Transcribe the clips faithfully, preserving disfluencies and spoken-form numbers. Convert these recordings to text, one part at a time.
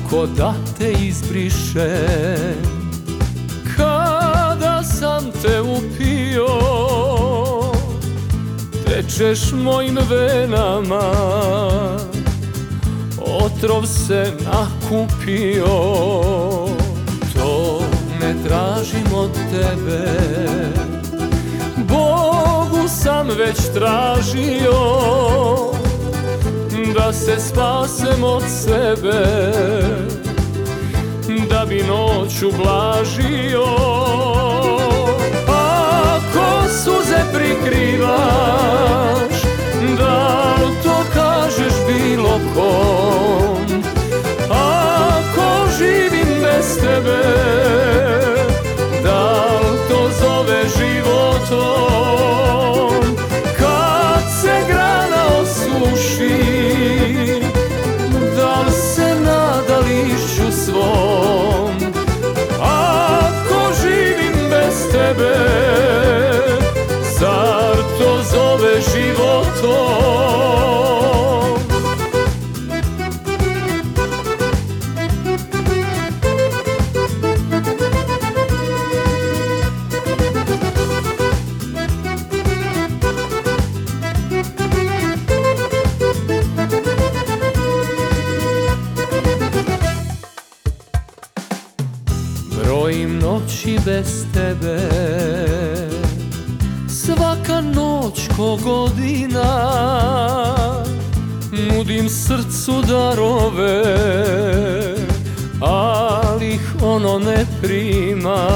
kako da te izbrišem. Kada sam te upio, tečeš mojim venama, otrov se nakupio. To ne tražim od tebe, Bogu sam već tražio, da se spasem od sebe, da bi noć ublažio. Ako suze prikrivaš, da li to kažeš bilo kom? Ako živim bez tebe, da li to zove životom? Kad se grana osuši, da li se nada lišću svom? Ako živim bez tebe, zar to zove životom? Brojim noći bez tebe, svaka noć ko godina, nudim srcu darove, ali ih ono ne prima.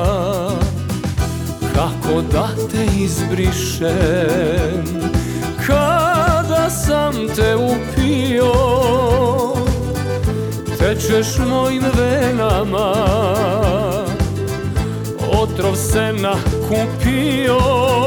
Kako da te izbrišem, kada sam te upio, tečeš mojim venama, otrov se nakupio.